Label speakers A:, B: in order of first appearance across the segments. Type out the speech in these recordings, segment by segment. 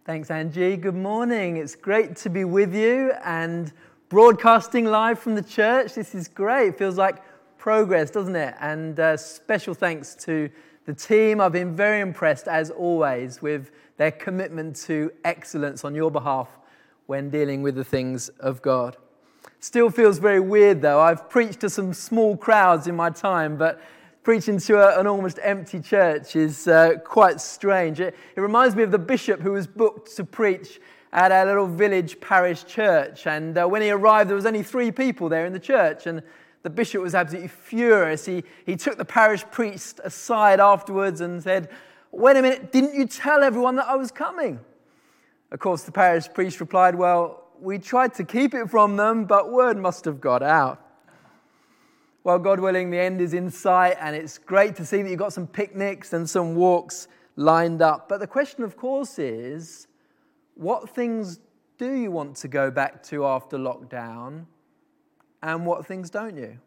A: Thanks, Angie. Good morning. It's great to be with you and broadcasting live from the church. This is great. It feels like progress, doesn't it? And special thanks to the team. I've been very impressed, as always, with their commitment to excellence on your behalf when dealing with the things of God. Still feels very weird, though. I've preached to some small crowds in my time, but preaching to an almost empty church is quite strange. It reminds me of the bishop who was booked to preach at our little village parish church. And when he arrived, there was only 3 people there in the church. And the bishop was absolutely furious. He took the parish priest aside afterwards and said, "Wait a minute, didn't you tell everyone that I was coming?" Of course, the parish priest replied, "Well, we tried to keep it from them, but word must have got out." Well, God willing, the end is in sight, and it's great to see that you've got some picnics and some walks lined up. But the question, of course, is, what things do you want to go back to after lockdown, and what things don't you?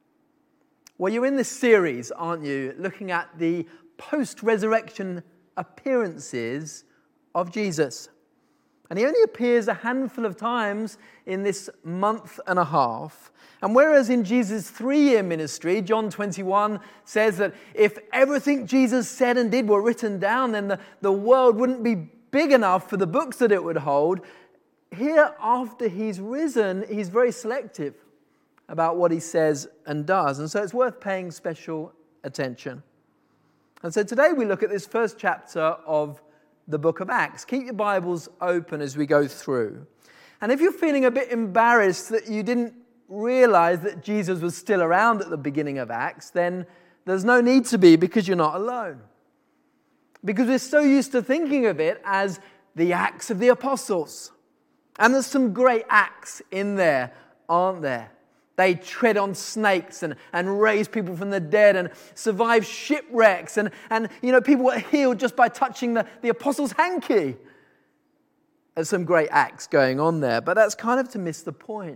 A: Well, you're in this series, aren't you, looking at the post-resurrection appearances of Jesus. And he only appears a handful of times in this month and a half. And whereas in Jesus' 3-year ministry, John 21 says that if everything Jesus said and did were written down, then the world wouldn't be big enough for the books that it would hold. Here, after he's risen, he's very selective about what he says and does. And so it's worth paying special attention. And so today we look at this first chapter of the book of Acts. Keep your Bibles open as we go through. And if you're feeling a bit embarrassed that you didn't realize that Jesus was still around at the beginning of Acts, then there's no need to be, because you're not alone. Because we're so used to thinking of it as the Acts of the Apostles. And there's some great acts in there, aren't there? They tread on snakes and raise people from the dead and survive shipwrecks. And people were healed just by touching the apostles' hanky. There's some great acts going on there, but that's kind of to miss the point.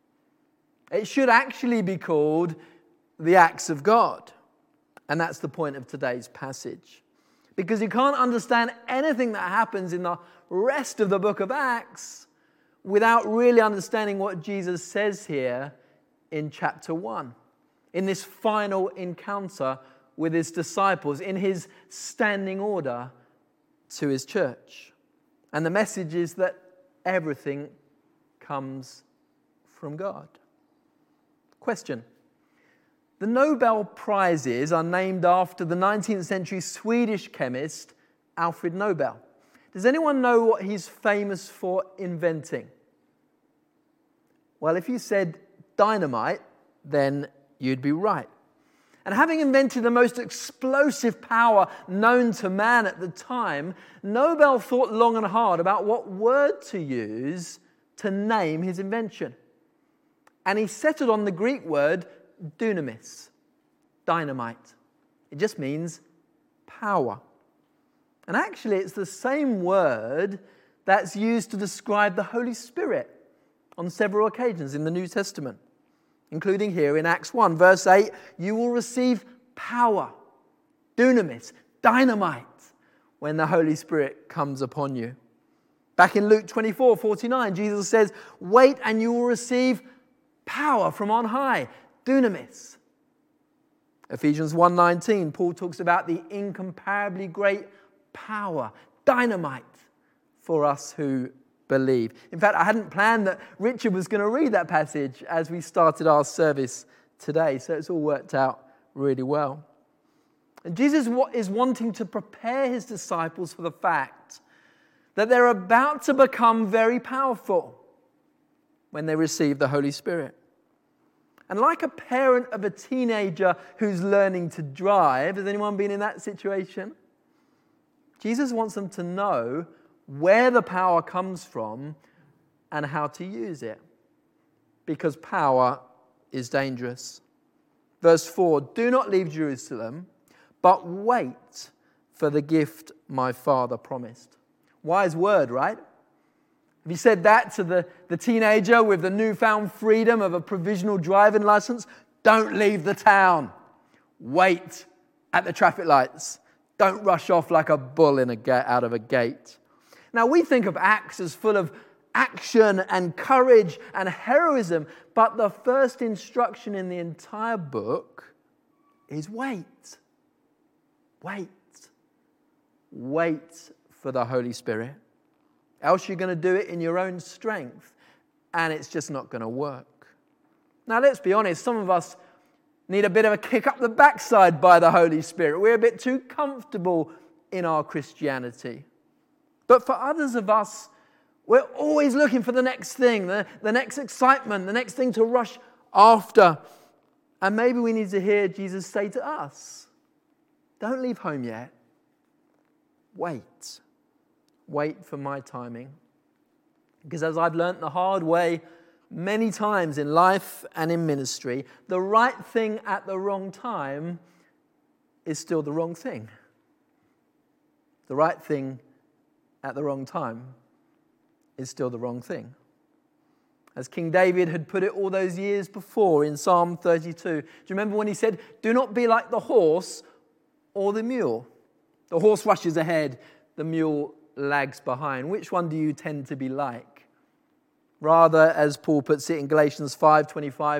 A: It should actually be called the acts of God. And that's the point of today's passage. Because you can't understand anything that happens in the rest of the book of Acts without really understanding what Jesus says here in chapter 1, in this final encounter with his disciples, in his standing order to his church. And the message is that everything comes from God. Question. The Nobel Prizes are named after the 19th century Swedish chemist Alfred Nobel. Does anyone know what he's famous for inventing? Well, if you said dynamite, then you'd be right. And having invented the most explosive power known to man at the time, Nobel thought long and hard about what word to use to name his invention. And he settled on the Greek word dunamis, dynamite. It just means power. And actually, it's the same word that's used to describe the Holy Spirit on several occasions in the New Testament, including here in Acts 1, verse 8, you will receive power, dunamis, dynamite, when the Holy Spirit comes upon you. Back in Luke 24:49, Jesus says, wait and you will receive power from on high, dunamis. Ephesians 1:19, Paul talks about the incomparably great power, dynamite, for us who believe. In fact, I hadn't planned that Richard was going to read that passage as we started our service today, so it's all worked out really well. And Jesus is wanting to prepare his disciples for the fact that they're about to become very powerful when they receive the Holy Spirit. And like a parent of a teenager who's learning to drive, has anyone been in that situation? Jesus wants them to know where the power comes from and how to use it. Because power is dangerous. Verse 4, do not leave Jerusalem, but wait for the gift my Father promised. Wise word, right? Have you said that to the teenager with the newfound freedom of a provisional driving license? Don't leave the town. Wait at the traffic lights. Don't rush off like a bull out of a gate. Now, we think of Acts as full of action and courage and heroism, but the first instruction in the entire book is wait. Wait. Wait for the Holy Spirit. Else you're going to do it in your own strength, and it's just not going to work. Now, let's be honest, some of us need a bit of a kick up the backside by the Holy Spirit. We're a bit too comfortable in our Christianity. But for others of us, we're always looking for the next thing, the next excitement, the next thing to rush after. And maybe we need to hear Jesus say to us, don't leave home yet. Wait. Wait for my timing. Because as I've learnt the hard way many times in life and in ministry, the right thing at the wrong time is still the wrong thing. The right thing at the wrong time is still the wrong thing. As King David had put it all those years before in Psalm 32. Do you remember when he said, do not be like the horse or the mule? The horse rushes ahead, the mule lags behind. Which one do you tend to be like? Rather, as Paul puts it in Galatians 5:25,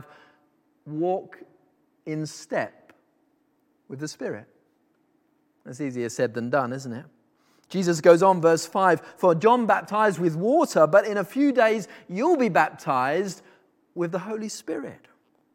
A: walk in step with the Spirit. That's easier said than done, isn't it? Jesus goes on, verse 5, for John baptized with water, but in a few days you'll be baptized with the Holy Spirit.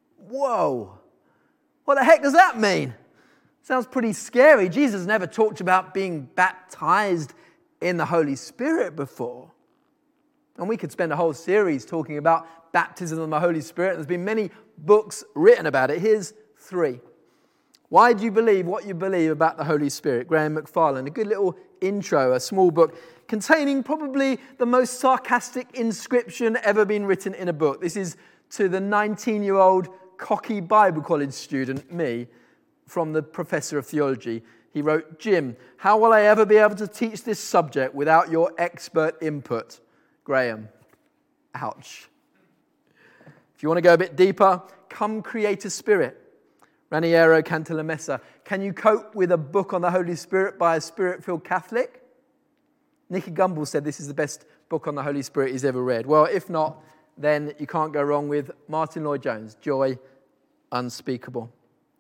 A: Whoa! What the heck does that mean? Sounds pretty scary. Jesus never talked about being baptized in the Holy Spirit before. And we could spend a whole series talking about baptism of the Holy Spirit. There's been many books written about it. Here's 3. Why do you believe what you believe about the Holy Spirit? Graham McFarlane, a good little intro, a small book containing probably the most sarcastic inscription ever been written in a book. This is to the 19-year-old cocky Bible college student, me, from the professor of theology. He wrote, Jim, how will I ever be able to teach this subject without your expert input? Graham, ouch. If you want to go a bit deeper, come create a spirit. Raniero Cantalamessa, can you cope with a book on the Holy Spirit by a Spirit-filled Catholic? Nicky Gumbel said this is the best book on the Holy Spirit he's ever read. Well, if not, then you can't go wrong with Martin Lloyd-Jones, Joy Unspeakable.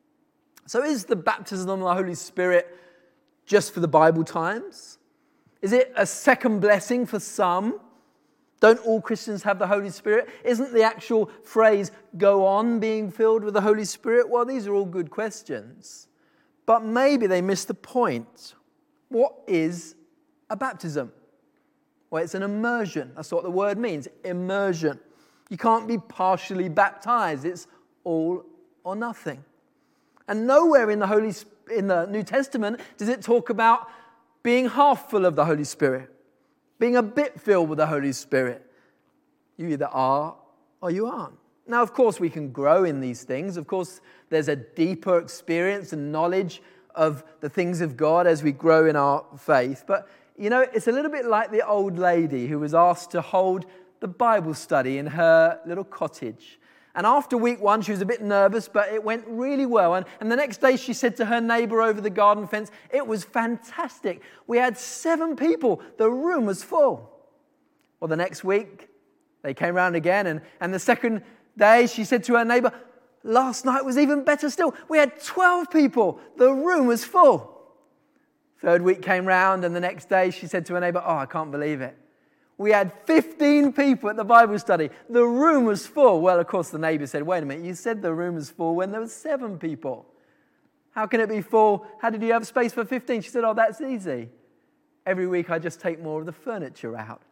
A: So is the baptism of the Holy Spirit just for the Bible times? Is it a second blessing for some? Don't all Christians have the Holy Spirit? Isn't the actual phrase, go on being filled with the Holy Spirit? Well, these are all good questions. But maybe they miss the point. What is a baptism? Well, it's an immersion. That's what the word means, immersion. You can't be partially baptized. It's all or nothing. And nowhere in the New Testament does it talk about being half full of the Holy Spirit. Being a bit filled with the Holy Spirit. You either are or you aren't. Now, of course, we can grow in these things. Of course, there's a deeper experience and knowledge of the things of God as we grow in our faith. But, you know, it's a little bit like the old lady who was asked to hold the Bible study in her little cottage. And after week 1, she was a bit nervous, but it went really well. And the next day, she said to her neighbor over the garden fence, it was fantastic. We had 7 people. The room was full. Well, the next week, they came round again. And the second day, she said to her neighbor, last night was even better still. We had 12 people. The room was full. Third week came round, and the next day, she said to her neighbor, I can't believe it. We had 15 people at the Bible study. The room was full. Well, of course, the neighbor said, wait a minute, you said the room was full when there were 7 people. How can it be full? How did you have space for 15? She said, that's easy. Every week I just take more of the furniture out.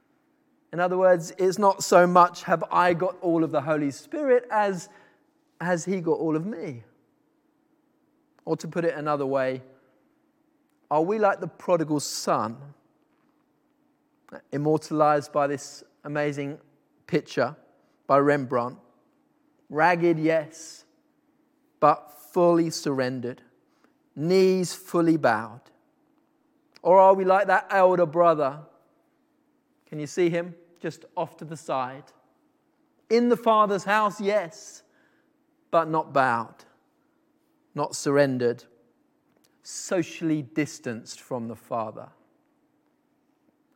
A: In other words, it's not so much have I got all of the Holy Spirit as has he got all of me. Or to put it another way, are we like the prodigal son? Immortalized by this amazing picture by Rembrandt. Ragged, yes, but fully surrendered. Knees fully bowed. Or are we like that elder brother? Can you see him just off to the side? In the Father's house, yes, but not bowed, not surrendered, socially distanced from the Father.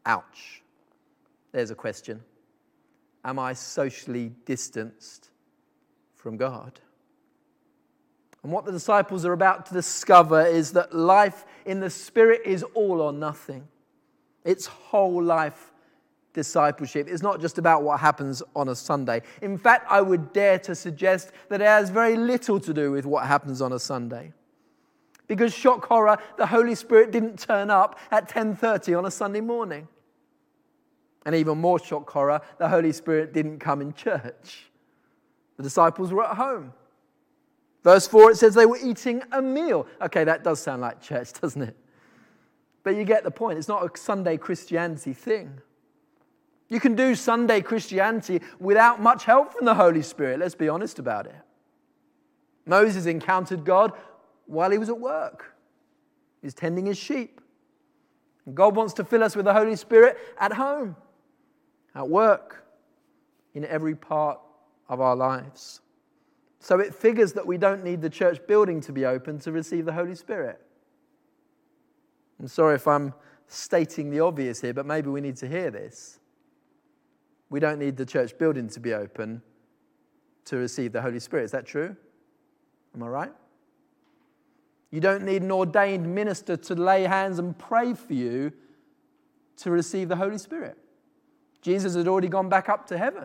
A: Ouch. There's a question. Am I socially distanced from God? And what the disciples are about to discover is that life in the Spirit is all or nothing. It's whole life discipleship. It's not just about what happens on a Sunday. In fact, I would dare to suggest that it has very little to do with what happens on a Sunday. Because shock horror, the Holy Spirit didn't turn up at 10:30 on a Sunday morning. And even more shock horror, the Holy Spirit didn't come in church. The disciples were at home. Verse 4, it says they were eating a meal. Okay, that does sound like church, doesn't it? But you get the point. It's not a Sunday Christianity thing. You can do Sunday Christianity without much help from the Holy Spirit. Let's be honest about it. Moses encountered God while he was at work. He was tending his sheep. And God wants to fill us with the Holy Spirit at home, at work, in every part of our lives. So it figures that we don't need the church building to be open to receive the Holy Spirit. I'm sorry if I'm stating the obvious here, but maybe we need to hear this. We don't need the church building to be open to receive the Holy Spirit. Is that true? Am I right? You don't need an ordained minister to lay hands and pray for you to receive the Holy Spirit. Jesus had already gone back up to heaven.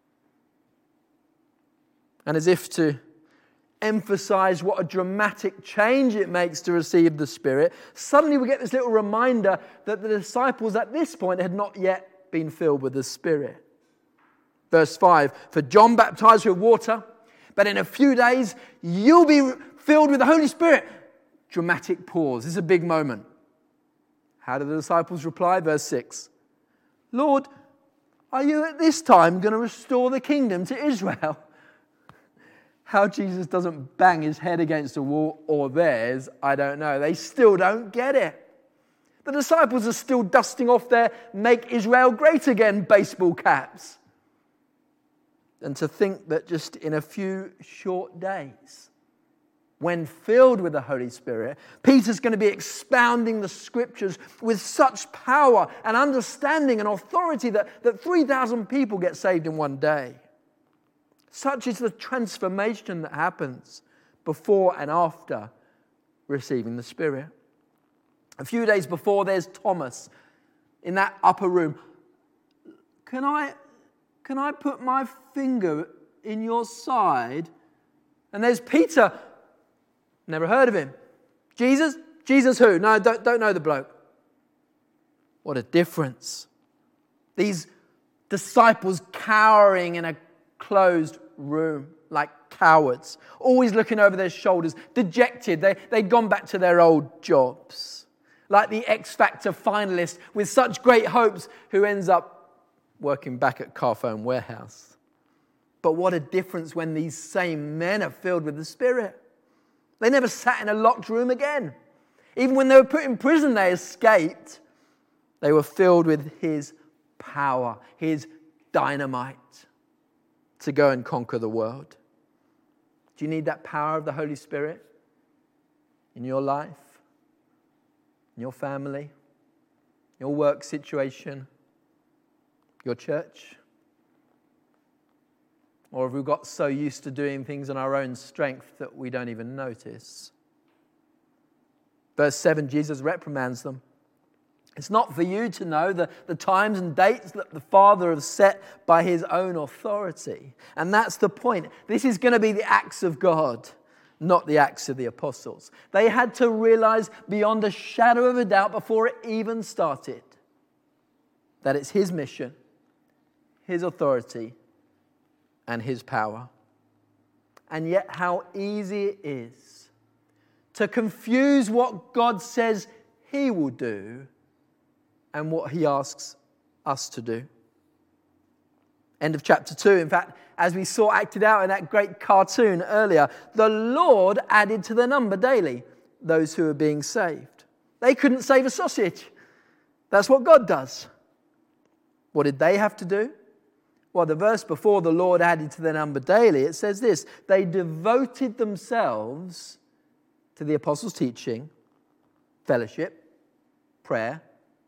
A: And as if to emphasize what a dramatic change it makes to receive the Spirit, suddenly we get this little reminder that the disciples at this point had not yet been filled with the Spirit. Verse 5, for John baptized with water, but in a few days you'll be filled with the Holy Spirit. Dramatic pause. This is a big moment. How do the disciples reply? Verse 6, Lord, are you at this time going to restore the kingdom to Israel? How Jesus doesn't bang his head against a wall or theirs, I don't know. They still don't get it. The disciples are still dusting off their Make Israel Great Again baseball caps. And to think that just in a few short days, when filled with the Holy Spirit, Peter's going to be expounding the Scriptures with such power and understanding and authority that 3,000 people get saved in one day. Such is the transformation that happens before and after receiving the Spirit. A few days before, there's Thomas in that upper room. Can I put my finger in your side? And there's Peter. Never heard of him. Jesus? Jesus who? No, don't know the bloke. What a difference. These disciples cowering in a closed room like cowards, always looking over their shoulders, dejected. They'd gone back to their old jobs. Like the X Factor finalist with such great hopes who ends up working back at Carphone Warehouse. But what a difference when these same men are filled with the Spirit. They never sat in a locked room again. Even when they were put in prison, they escaped. They were filled with His power, His dynamite to go and conquer the world. Do you need that power of the Holy Spirit in your life, in your family, your work situation, your church? Or have we got so used to doing things on our own strength that we don't even notice? Verse 7, Jesus reprimands them. It's not for you to know the times and dates that the Father has set by His own authority. And that's the point. This is going to be the acts of God, not the acts of the apostles. They had to realize beyond a shadow of a doubt before it even started that it's His mission, His authority, and His power. And yet how easy it is to confuse what God says He will do and what He asks us to do. End of chapter 2. In fact, as we saw acted out in that great cartoon earlier, the Lord added to the number daily those who are being saved. They couldn't save a sausage. That's what God does. What did they have to do? Well, the verse before the Lord added to the number daily, it says this: they devoted themselves to the apostles' teaching, fellowship, prayer,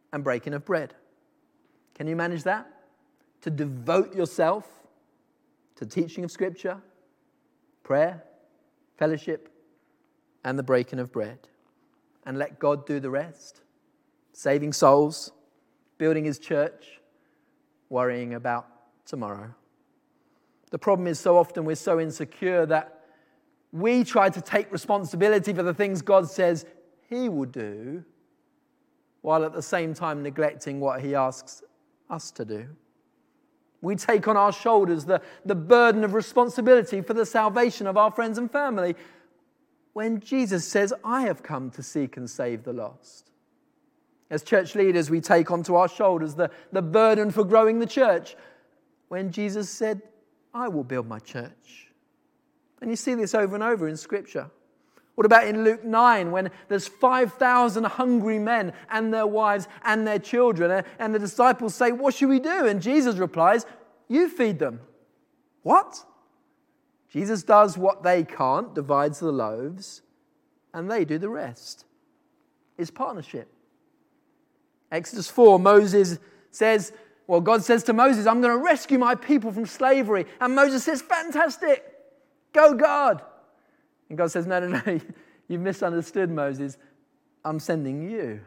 A: and breaking of bread. Can you manage that? To devote yourself to teaching of Scripture, prayer, fellowship, and the breaking of bread. And let God do the rest. Saving souls, building his church, worrying about tomorrow. The problem is so often we're so insecure that we try to take responsibility for the things God says he will do, while at the same time neglecting what he asks us to do. We take on our shoulders the burden of responsibility for the salvation of our friends and family, when Jesus says, I have come to seek and save the lost. As church leaders, we take onto our shoulders the burden for growing the church, when Jesus said, I will build my church. And you see this over and over in Scripture. What about in Luke 9, when there's 5,000 hungry men and their wives and their children, and the disciples say, what should we do? And Jesus replies, you feed them. What? Jesus does what they can't, divides the loaves, and they do the rest. It's partnership. Exodus 4, Moses says, God says to Moses, I'm going to rescue my people from slavery. And Moses says, fantastic, go God. And God says, no, you've misunderstood, Moses. I'm sending you.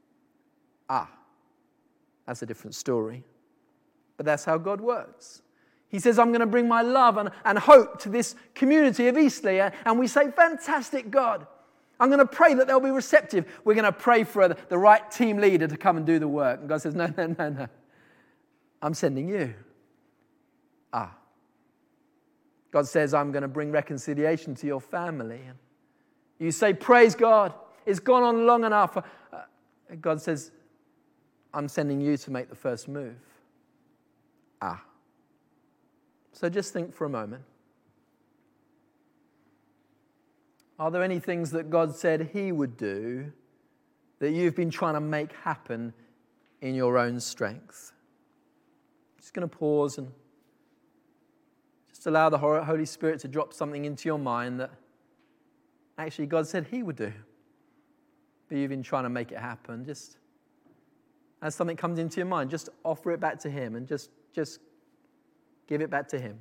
A: That's a different story. But that's how God works. He says, I'm going to bring my love and hope to this community of Eastleigh. And we say, fantastic, God. I'm going to pray that they'll be receptive. We're going to pray for the right team leader to come and do the work. And God says, no. I'm sending you. God says, I'm going to bring reconciliation to your family. And you say, praise God. It's gone on long enough. God says, I'm sending you to make the first move. So just think for a moment. Are there any things that God said he would do that you've been trying to make happen in your own strength? I'm just going to pause and just allow the Holy Spirit to drop something into your mind that actually God said he would do, but you've been trying to make it happen. Just as something comes into your mind, just offer it back to him and just give it back to him.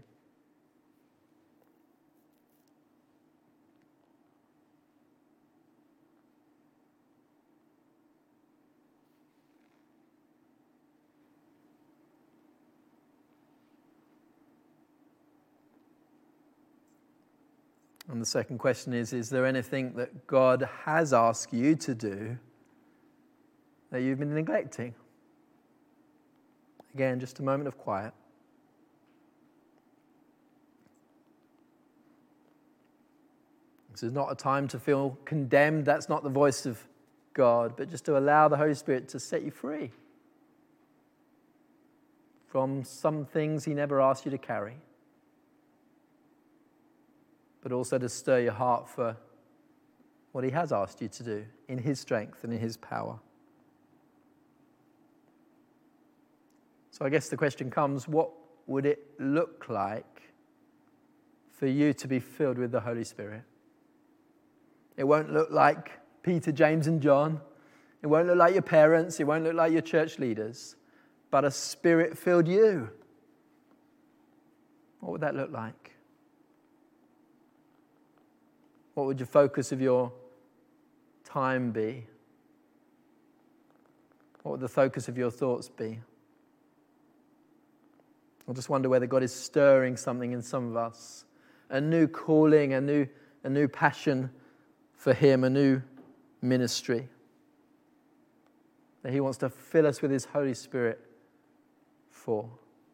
A: And the second question is there anything that God has asked you to do that you've been neglecting? Again, just a moment of quiet. This is not a time to feel condemned. That's not the voice of God, but just to allow the Holy Spirit to set you free from some things he never asked you to carry, but also to stir your heart for what he has asked you to do in his strength and in his power. So I guess the question comes, what would it look like for you to be filled with the Holy Spirit? It won't look like Peter, James, and John. It won't look like your parents. It won't look like your church leaders, but a Spirit-filled you. What would that look like? What would your focus of your time be? What would the focus of your thoughts be? I just wonder whether God is stirring something in some of us. A new calling, a new passion for him, a new ministry. That he wants to fill us with his Holy Spirit for.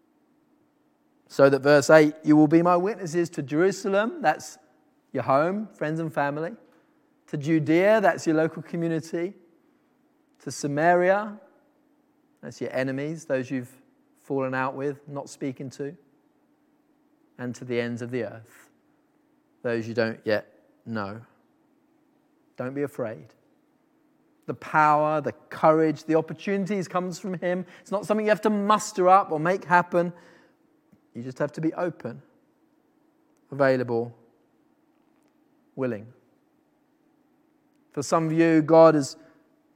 A: So that verse 8, you will be my witnesses to Jerusalem, that's your home, friends and family. To Judea, that's your local community. To Samaria, that's your enemies, those you've fallen out with, not speaking to. And to the ends of the earth, those you don't yet know. Don't be afraid. The power, the courage, the opportunities comes from him. It's not something you have to muster up or make happen. You just have to be open, available, willing. For some of you, God has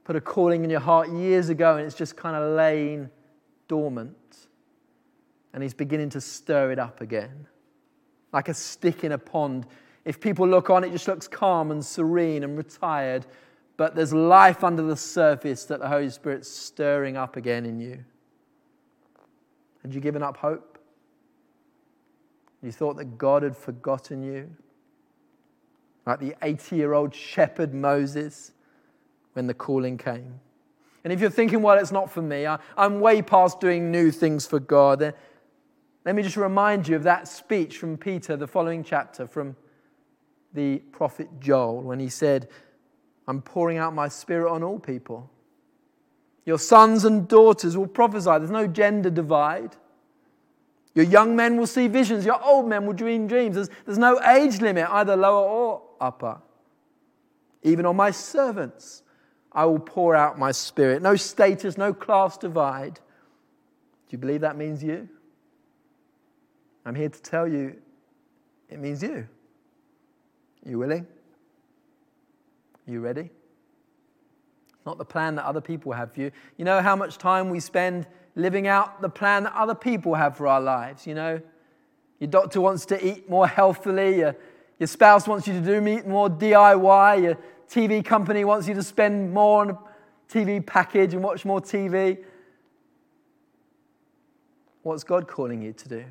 A: put a calling in your heart years ago and it's just kind of laying dormant. And He's beginning to stir it up again. Like a stick in a pond. If people look on, it just looks calm and serene and retired. But there's life under the surface that the Holy Spirit's stirring up again in you. Had you given up hope? You thought that God had forgotten you? Like the 80-year-old shepherd Moses when the calling came. And if you're thinking, well, it's not for me, I'm way past doing new things for God, then let me just remind you of that speech from Peter, the following chapter, from the prophet Joel, when he said, I'm pouring out my Spirit on all people. Your sons and daughters will prophesy. There's no gender divide. Your young men will see visions. Your old men will dream dreams. There's no age limit, either lower or upper. Even on my servants, I will pour out my Spirit. No status, no class divide. Do you believe that means you? I'm here to tell you, it means you. Are you willing? Are you ready? Not the plan that other people have for you. You know how much time we spend living out the plan that other people have for our lives, you know? Your doctor wants to eat more healthily. Your spouse wants you to do more DIY. Your TV company wants you to spend more on a TV package and watch more TV. What's God calling you to do?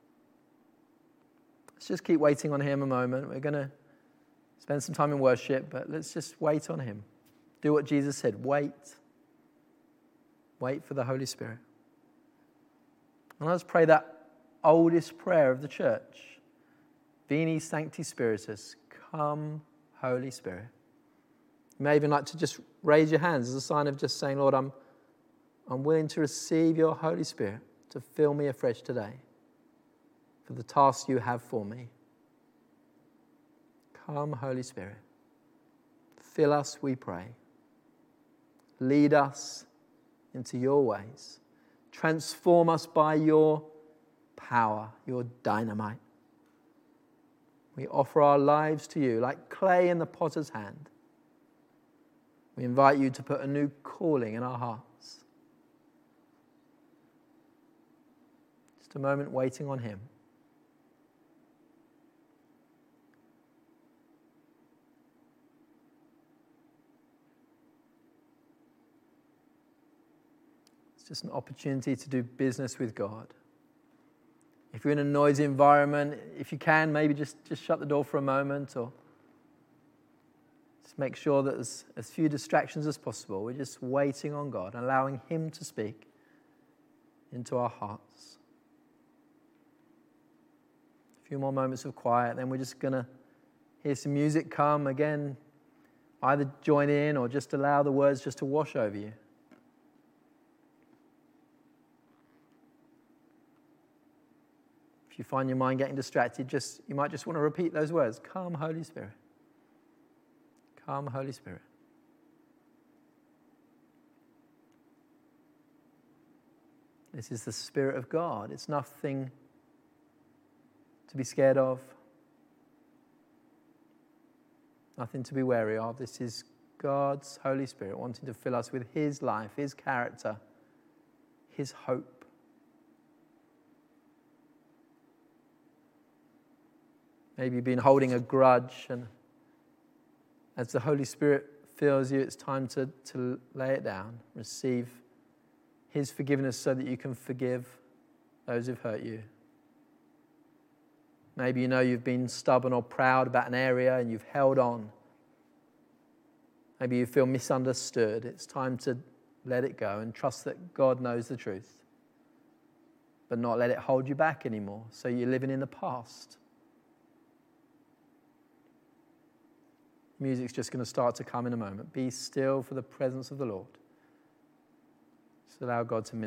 A: Let's just keep waiting on Him a moment. We're going to spend some time in worship, but let's just wait on Him. Do what Jesus said. Wait. Wait for the Holy Spirit. And let's pray that oldest prayer of the church. Veni Sancti Spiritus. Come, Holy Spirit. You may even like to just raise your hands as a sign of just saying, Lord, I'm willing to receive your Holy Spirit to fill me afresh today for the task you have for me. Come, Holy Spirit. Fill us, we pray. Lead us into your ways. Transform us by your power, your dynamite. We offer our lives to you like clay in the potter's hand. We invite you to put a new calling in our hearts. Just a moment waiting on Him. It's just an opportunity to do business with God. If you're in a noisy environment, if you can, maybe just shut the door for a moment, or just make sure that there's as few distractions as possible. We're just waiting on God and allowing Him to speak into our hearts. A few more moments of quiet, then we're just going to hear some music come. Again, either join in or just allow the words just to wash over you. If you find your mind getting distracted, you might just want to repeat those words. Come, Holy Spirit. Come, Holy Spirit. This is the Spirit of God. It's nothing to be scared of. Nothing to be wary of. This is God's Holy Spirit wanting to fill us with His life, His character, His hope. Maybe you've been holding a grudge, and as the Holy Spirit fills you, it's time to lay it down. Receive His forgiveness so that you can forgive those who've hurt you. Maybe you know you've been stubborn or proud about an area and you've held on. Maybe you feel misunderstood. It's time to let it go and trust that God knows the truth, but not let it hold you back anymore, so you're living in the past. Music's just going to start to come in a moment. Be still for the presence of the Lord. Just allow God to minister.